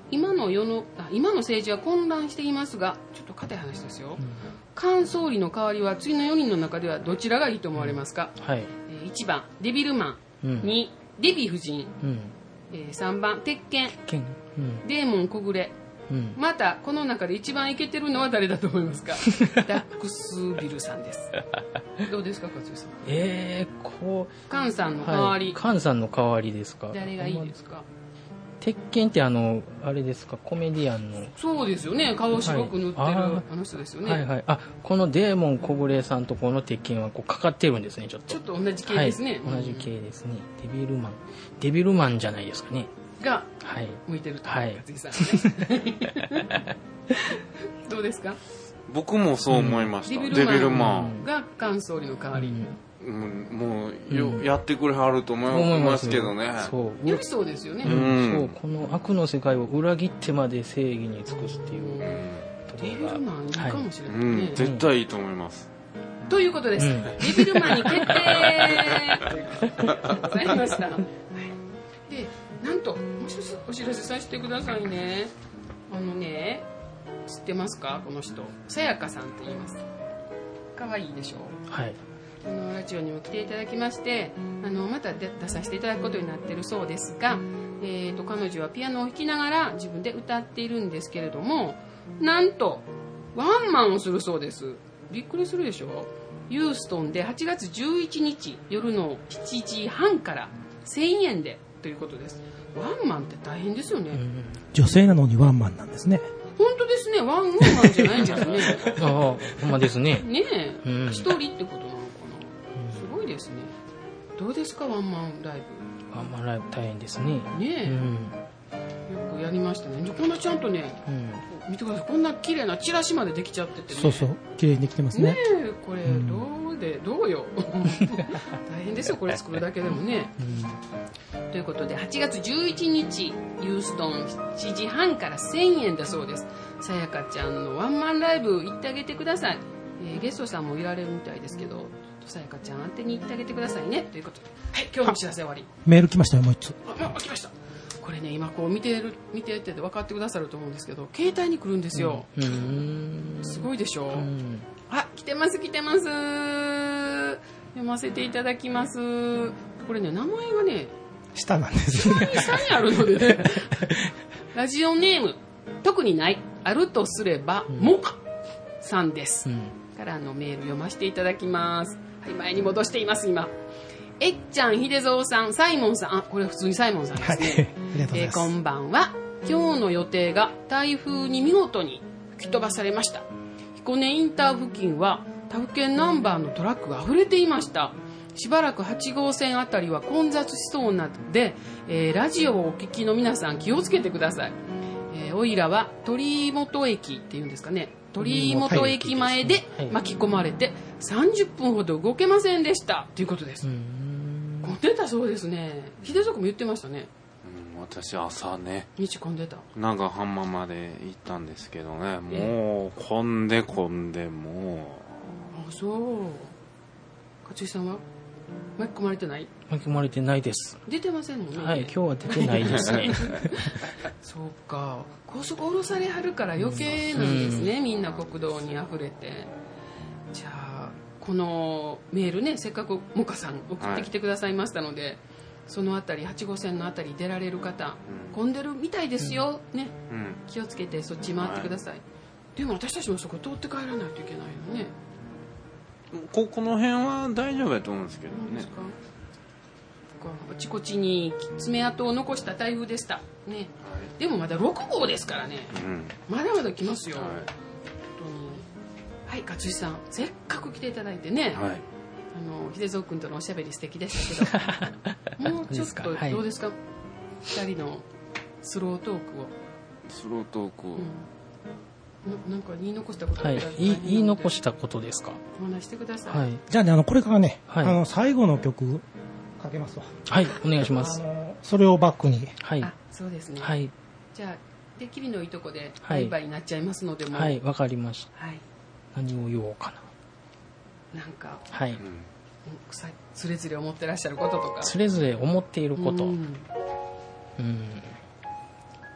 今の世のあ今の政治は混乱していますが、ちょっと硬い話ですよ、うん、菅総理の代わりは次のよにんの中ではどちらがいいと思われますか、はい、えー、いちばんデビルマン、うん、にデヴィ夫人、うん、えー、さんばん鉄拳、うん、デーモン小暮、うん、またこの中で一番イケてるのは誰だと思いますかダックスビルさんです。どうですか勝井さん。 えー、こう菅さんの代わり、 はい、菅さんの代わりですか。 誰がいいですか。 鉄拳ってあのあれですか、コメディアンの。 そうですよね、顔白く塗ってる、はい、あ, あの人ですよね。 はいはい。あ、このデーモン小暮さんとこの鉄拳はこうかかってるんですね、ちょっと。 ちょっと同じ系ですね。 はい、同じ系ですね。デビルマン、デビルマンじゃないですかね。 が、はい、向いてると、はい、勝井さんね。どうですか。 僕もそう思いました。うん、 デビルマンが菅総理の代わり。うんうん、もうよ、うん、やってくれはると思いますけどね。 そうやりそうですよね、 うん、そうこの悪の世界を裏切ってまで正義に尽くすっていう、うん、 デビルマンいいかもしれないね、 はい、うん、絶対いいと思います、 うん、ということです、うん、デビルマンに決定ございました、はい、でなんともう一つお知らせさせてくださいね。あのね、知ってますか、この人さやかさんって言います。かわいいでしょ。はい、あのラジオにも来ていただきまして、あのまた出させていただくことになっているそうですが、えー、と彼女はピアノを弾きながら自分で歌っているんですけれども、なんとワンマンをするそうです。びっくりするでしょ。ユーストンではちがつじゅういちにち夜のしちじはんからせんえんでということです。ワンマンって大変ですよね。 女性なのにワンマンなんですね。 本当ですね、ワンウーマンじゃないんですね。 ああ、ほんまですね。 ねえ、一、うん、人ってことなのかな。すごいですね。どうですか、ワンマンライブ。 ワンマンライブ大変ですね。 ねえ、うん、よくやりましたね。こんなちゃんとね、うん、見てください。こんな綺麗なチラシまでできちゃっててね。 そうそう、綺麗にできてますね。 ねえ、これどうで、どうよ。大変ですよ、これ作るだけでもね。うん、ということではちがつじゅういちにちユーストンしちじはんからせんえんだそうです。さやかちゃんのワンマンライブ行ってあげてください。えー、ゲストさんもいられるみたいですけど、さやかちゃん宛てに行ってあげてくださいねということで、はい、今日のお知らせ終わり。 メール来ましたよ、もう一つ。 あ、あ、来ました。これね、今こう見てる見てって分かってくださると思うんですけど、携帯に来るんですよ。うん、すごいでしょ。うん、あ、来てます来てます。読ませていただきます。これね、名前がね下なんですね。 下にあるのでね。ラジオネーム特にない、あるとすれば、うん、モカさんです、うん、からのメール読ませていただきます。はい、前に戻しています。今えっちゃん、秀蔵さん、サイモンさん、あ、これ普通にサイモンさんですね。はい、ありがとうございます。えー、こんばんは。今日の予定が台風に見事に吹き飛ばされました。彦根インター付近は他府県ナンバーのトラックが溢れていました。しばらくはちごうせんあたりは混雑しそうなので、えー、ラジオをお聞きの皆さん気をつけてください。えー、おいらは鳥本駅っていうんですかね、鳥本駅前で巻き込まれてさんじゅっぷんほど動けませんでしたということです。混んでたそうですね。秀族も言ってましたね。 うん、私朝ね、 道混んでた。 長浜まで行ったんですけどね、もう混んで混んでもう。あ、そう。勝井さんは巻き込まれてない？ 巻き込まれてないです。 出てませんもんね。 はい、今日は出てないですね。 そうか、高速降ろされはるから余計なんですね、うん、みんな国道にあふれて。じゃあこのメールね、せっかくモカさん送ってきてくださいましたので、はい、そのあたりはちごうせんのあたり出られる方、うん、混んでるみたいですよ、うん、ね、うん、気をつけてそっち回ってください、はい、でも私たちもそこ通って帰らないといけないのね。 こ, この辺は大丈夫だと思うんですけどね。ですか。 あちこちに爪痕を残した台風でした、ね、はい、でもまだろくごうですからね、うん、まだまだ来ますよ、はい、本当に。はい、勝井さん、せっかく来ていただいてね、はい、あの秀蔵君とのおしゃべり素敵でしたけどもうちょっとどうですか、はい、ふたりのスロートークを。 スロートークを、うんな, なんか言い残したこと、はい、 言い残したことですか。 お話してください、 はい、じゃあね、あのこれからね、はい、あの最後の曲かけますわ。 はい、お願いします。あのそれをバックに、 はい、あ、そうですね、はい、じゃあできりのいいとこでバイバイになっちゃいますので、もう、 はい、わかりました、はい、何を言おうかな。なんか、 はい、うん、 つれづれ思ってらっしゃることとか。 つれづれ思っていること、うん、うん、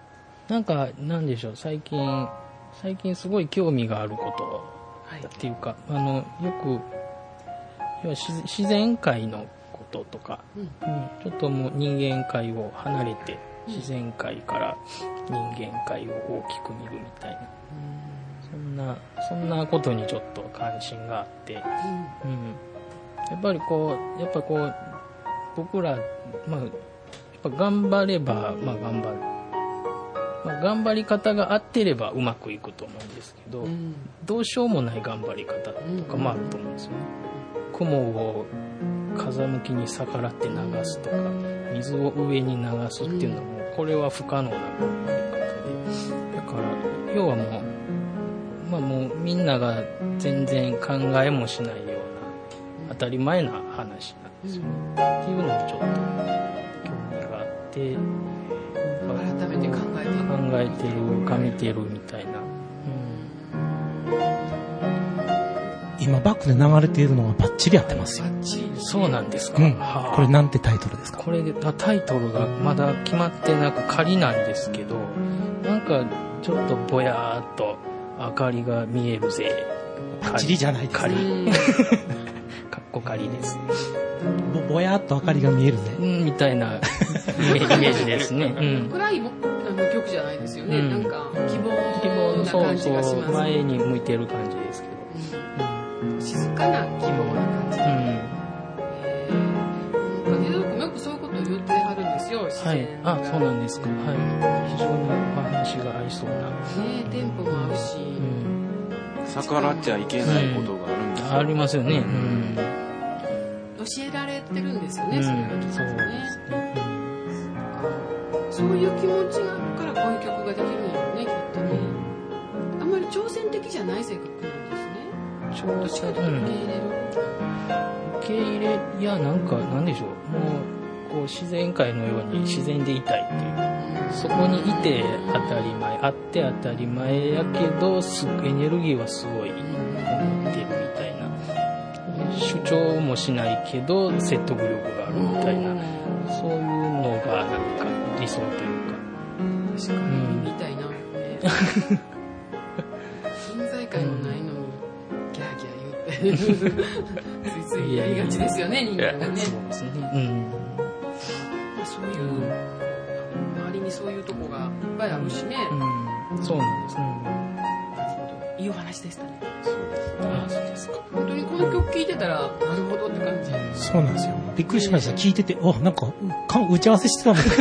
なんかなんでしょう、最近最近すごい興味があることっていうか、はい、あのよく要は自然界のこととか、うんうん、ちょっともう人間界を離れて自然界から人間界を大きく見るみたいな、うん、そんなそんなことにちょっと関心があって、うんうん、やっぱりこうやっぱこう僕ら、まあ、やっぱ頑張れば、まあ、頑張る、まあ、頑張り方が合ってればうまくいくと思うんですけど、うん、どうしようもない頑張り方とかもあると思うんですよね。雲を風向きに逆らって流すとか、水を上に流すっていうのもこれは不可能な頑張り方で、だから要はもう、まあ、もうみんなが全然考えもしないような当たり前な話なんですよね、っていうのにちょっと興味があって、 改めて考えてる考えてるか見てるみたいな、 今バックで流れているのがバッチリ合ってますよ。 そうなんですか、 うん、これなんてタイトルですか？ これタイトルがまだ決まってなく仮なんですけど、なんかちょっとぼやーっと明かりが見えるぜ、 バッチリじゃないですか。 仮かっこ仮です。 ぼ, ぼやっと明かりが見えるぜ、 うん、みたいなイメージですね、うん、 暗いもあの曲じゃないですよね、うん、なんか希望な感じがします。 そうそう、前に向いてる感じですけど、 静かな希望な感じ、うん、えー、ヘドロ君もよくそういうことを言ってはるんですよ。 はい、あ、そうなんですか、はい、非常にお話が合いそうな、 ね、テンポも合うし、うん、 逆らっちゃいけないことがあるんですよ、 うん、ありますよね、うん、 教えられてるんですよね、うん、それがきっとね、うん、そういう気持ちがからこういう曲ができるんやろね、きっとね、うん、あんまり挑戦的じゃない性格なんですね。ちょっとしか受け入れる、うん、受け入れ、いや、なんかなんでしょう、もうこう自然界のように自然でいたいっていう、うん、そこにいて当たり前、あって当たり前やけどすエネルギーはすごい持ってるみたいな、主張もしないけど説得力があるみたいな、そういうのがなんか理想というか、 確かにみたいな、ね、存在感もないのにギャーギャー言ってついついやりがちですよね、人間がね。 そうですね、うん、 まあ、そういう周りにそういうとこがいっぱいあるしね、 うん、そうなんですね、 なるほど、いいお話でしたね。 そうですね、あ、そうですか。 本当にこの曲聴いてたらなるほどって感じ。 そうなんですよ、びっくりしました。聞いてて、お、なんか打ち合わせしてたのか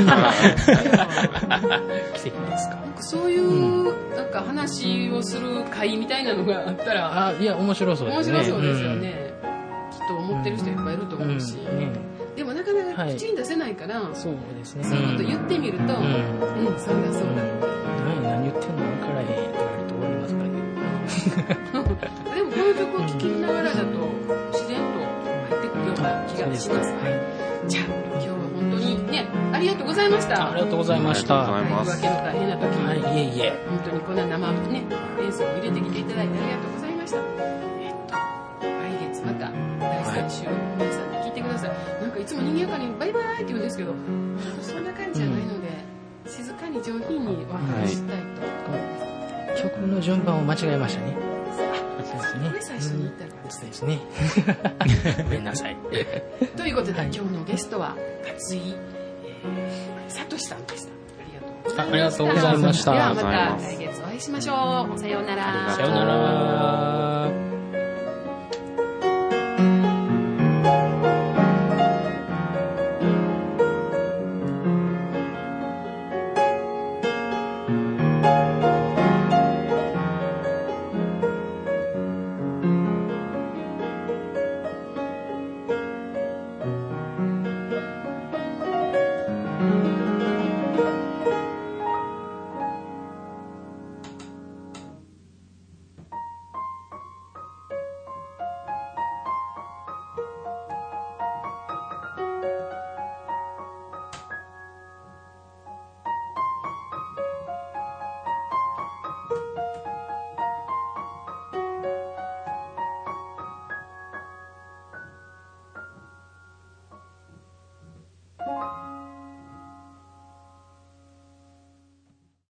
奇跡ですか。 なんかそういう、うん、なんか話をする会みたいなのがあったら、 あ、いや、面白そうですね。 面白そうですよね、うん、きっと思ってる人いっぱいいると思うし、うんうん、でもなかなか口に出せないから、はい、 そうですね、 そういうこと言ってみると、うん、うん、そうだそうだ、 何何言ってんの分からへんって言われると終わりますからね。 でもこの曲を聴きながらだと自然と入ってくるような気がします。はい、じゃあ今日は本当にね、ありがとうございました。 ありがとうございました。 ありがとうございます。 夜明けの大変な時に、 はい、いえいえ、 本当にこんな生ね演奏を入れてきていただいてありがとうございました。えっと来月まただいさん週、皆さんに聞いてください。なんかいつも賑やかにバイバイって言うんですけど、そんな感じじゃないので、うん、静かに上品にお話ししたいと思います。はい、 曲の順番を間違えましたね。 そうですね。最初に言ったからそうですね。ごめんなさい。 ということで、はい、今日のゲストは勝井さとしさんでした。ありがとうございました。 ありがとうございました。 ではまた来月お会いしましょう。さようなら。 さようなら。